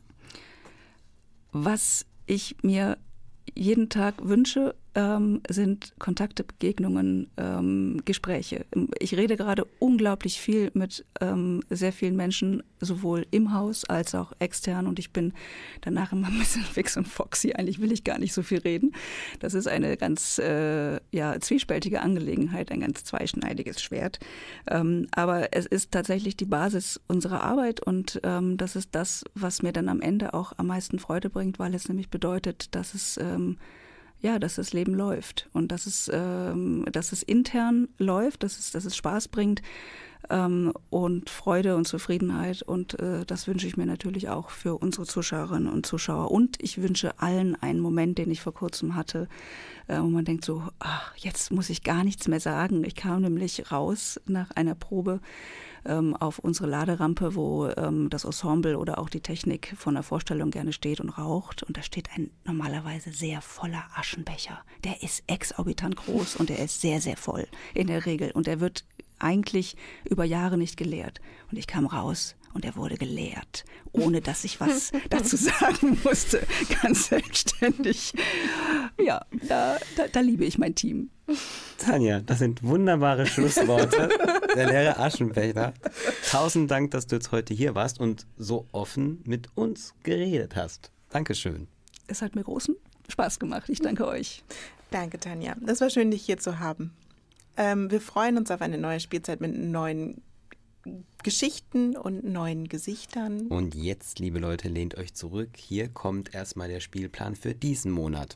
Was ich mir jeden Tag wünsche, sind Kontakte, Begegnungen, Gespräche. Ich rede gerade unglaublich viel mit sehr vielen Menschen, sowohl im Haus als auch extern. Und ich bin danach immer ein bisschen fix und foxy. Eigentlich will ich gar nicht so viel reden. Das ist eine ganz zwiespältige Angelegenheit, ein ganz zweischneidiges Schwert. Aber es ist tatsächlich die Basis unserer Arbeit. Und das ist das, was mir dann am Ende auch am meisten Freude bringt, weil es nämlich bedeutet, dass das Leben läuft und dass es intern läuft, dass es Spaß bringt und Freude und Zufriedenheit. Und das wünsche ich mir natürlich auch für unsere Zuschauerinnen und Zuschauer. Und ich wünsche allen einen Moment, den ich vor kurzem hatte, wo man denkt so, jetzt muss ich gar nichts mehr sagen. Ich kam nämlich raus nach einer Probe auf unsere Laderampe, wo das Ensemble oder auch die Technik von der Vorstellung gerne steht und raucht. Und da steht ein normalerweise sehr voller Aschenbecher. Der ist exorbitant groß und der ist sehr, sehr voll in der Regel. Und der wird eigentlich über Jahre nicht geleert. Und ich kam raus und er wurde geleert, ohne dass ich was dazu sagen musste. Ganz selbstständig. Ja, da liebe ich mein Team. Tanja, das sind wunderbare Schlussworte. Der leere Aschenbecher. 1000 Dank, dass du jetzt heute hier warst und so offen mit uns geredet hast. Dankeschön. Es hat mir großen Spaß gemacht. Ich danke euch. Danke, Tanja. Das war schön, dich hier zu haben. Wir freuen uns auf eine neue Spielzeit mit neuen Geschichten und neuen Gesichtern. Und jetzt, liebe Leute, lehnt euch zurück. Hier kommt erstmal der Spielplan für diesen Monat.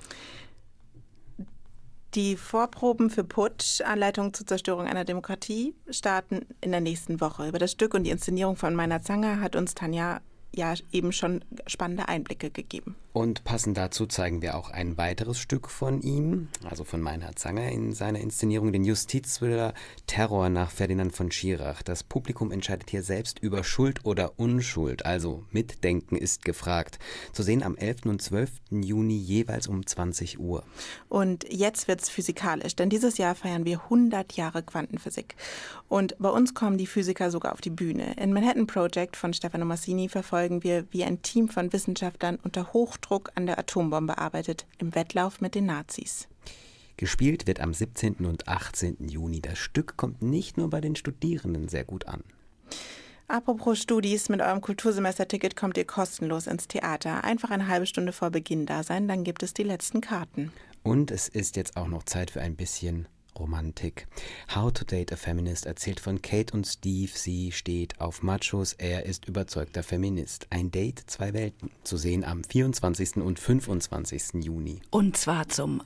Die Vorproben für Putsch, Anleitung zur Zerstörung einer Demokratie, starten in der nächsten Woche. Über das Stück und die Inszenierung von Meiner Zanger hat uns Tanja ja eben schon spannende Einblicke gegeben. Und passend dazu zeigen wir auch ein weiteres Stück von ihm, also von Meinhard Zanger in seiner Inszenierung, den Justizthriller Terror nach Ferdinand von Schirach. Das Publikum entscheidet hier selbst über Schuld oder Unschuld, also Mitdenken ist gefragt. Zu sehen am 11. und 12. Juni jeweils um 20 Uhr. Und jetzt wird's physikalisch, denn dieses Jahr feiern wir 100 Jahre Quantenphysik. Und bei uns kommen die Physiker sogar auf die Bühne. In Manhattan Project von Stefano Massini verfolgen wir, wie ein Team von Wissenschaftlern unter Hochdruck an der Atombombe arbeitet, im Wettlauf mit den Nazis. Gespielt wird am 17. und 18. Juni. Das Stück kommt nicht nur bei den Studierenden sehr gut an. Apropos Studis, mit eurem Kultursemesterticket kommt ihr kostenlos ins Theater. Einfach eine halbe Stunde vor Beginn da sein, dann gibt es die letzten Karten. Und es ist jetzt auch noch Zeit für ein bisschen Romantik. How to Date a Feminist erzählt von Kate und Steve. Sie steht auf Machos, er ist überzeugter Feminist. Ein Date, zwei Welten. Zu sehen am 24. und 25. Juni. Und zwar zum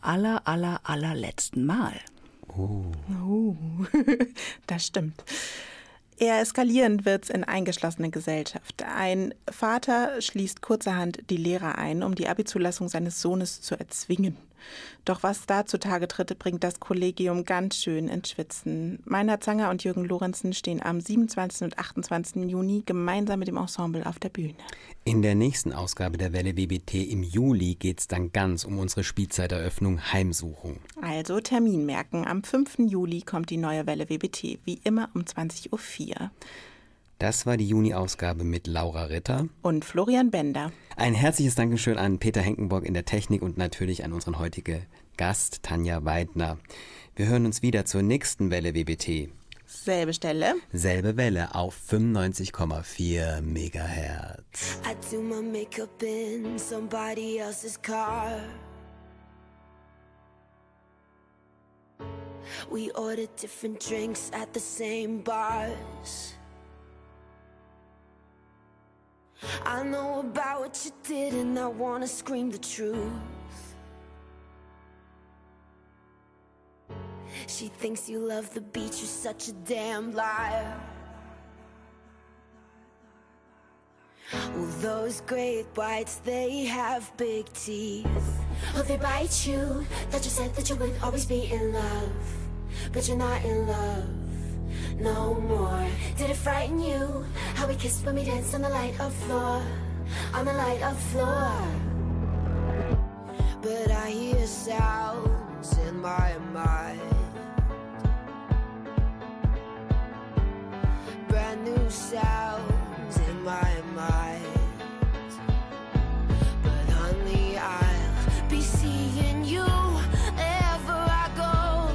allerletzten Mal. Oh. Das stimmt. Eher eskalierend wird's in eingeschlossener Gesellschaft. Ein Vater schließt kurzerhand die Lehrer ein, um die Abizulassung seines Sohnes zu erzwingen. Doch was da zutage tritt, bringt das Kollegium ganz schön ins Schwitzen. Meiner Zanger und Jürgen Lorenzen stehen am 27. und 28. Juni gemeinsam mit dem Ensemble auf der Bühne. In der nächsten Ausgabe der Welle WBT im Juli geht es dann ganz um unsere Spielzeiteröffnung Heimsuchung. Also Termin merken, am 5. Juli kommt die neue Welle WBT, wie immer um 20.04 Uhr. Das war die Juni-Ausgabe mit Laura Ritter Und Florian Bender. Ein herzliches Dankeschön an Peter Henkenborg in der Technik und natürlich an unseren heutigen Gast Tanja Weidner. Wir hören uns wieder zur nächsten Welle WBT. Selbe Stelle. Selbe Welle auf 95,4 Megahertz. I do my makeup in somebody else's car. We ordered different drinks at the same bars. I know about what you did and I wanna scream the truth. She thinks you love the beach, you're such a damn liar. Well, those great whites, they have big teeth. Oh, they bite you. That you said that you would always be in love, but you're not in love no more. Did it frighten you how we kissed when we danced on the light of floor, on the light of floor? But I hear sounds in my mind, brand new sounds in my mind. But honey, I'll be seeing you wherever I go.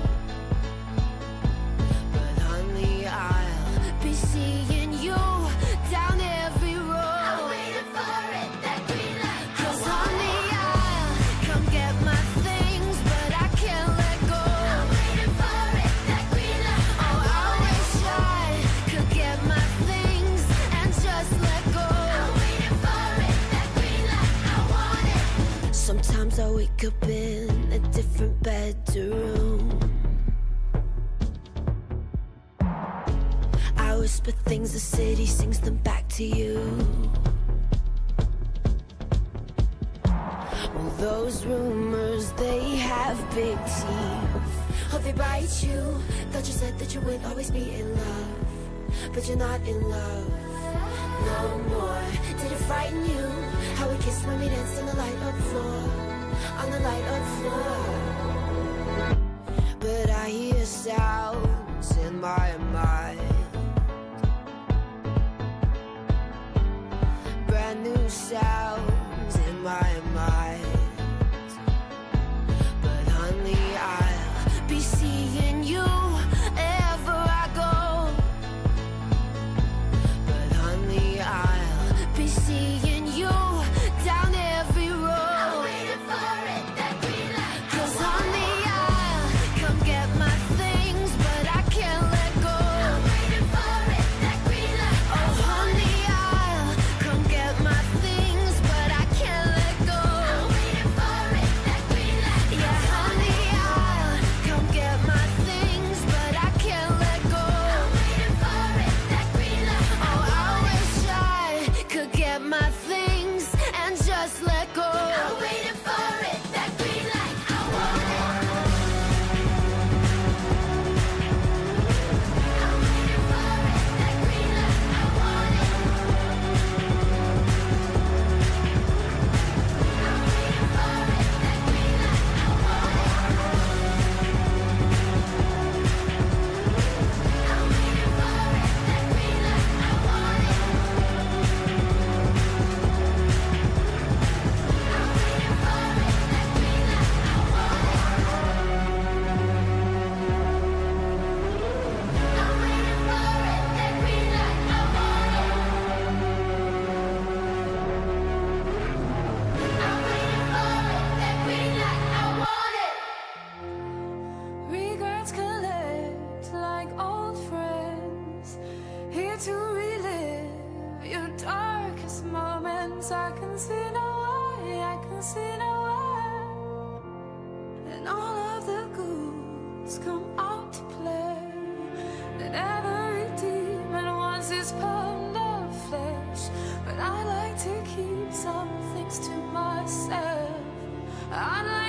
But honey, I'll be seeing you down every road. I'm waiting for it, that green light. 'Cause honey, I'll come get my things, but I can't let go. I'm waiting for it, that green light. Oh, I wish I could get my things and just let go. I'm waiting for it, that green light. I want it. Sometimes I wake up in a different bedroom. I whisper things, the city sings them back to you. Well, those rumors, they have big teeth. Oh, they bite you. Thought you said that you would always be in love, but you're not in love no more. Did it frighten you how we kissed when we danced on the light of floor, on the light of floor? But I hear sounds in my mind, brand new sounds in my mind. But honey, I'll be seeing you wherever I go. But honey, I'll be seeing you down every road. I'm waiting for it, that green light. 'Cause honey, I'll come get my things, but I can't let go. I'm waiting for it, that green light. Oh, honey, I'll come get my things, but I can't let go. I'm waiting for it, that green light. Yeah, honey, I'll come get my things, but I can't let go. I'm waiting for it, that green light. Oh, I wish I could get my things and just let go. I'm waiting for it, that green light. I want it. I'm waiting for it, that green light. I want it. I'm waiting for it, that green light. I want it. I'm waiting for it, that green light. I want it. I'm waiting for it, that green light. I want it. I'm waiting for it, that green light. I want it. I'm waiting for it, that green light. I want it. Regrets collect like old friends, here to relive your darkest moments. I can see no way, I can see no way, and all of the goods come out to play, and every demon I'd like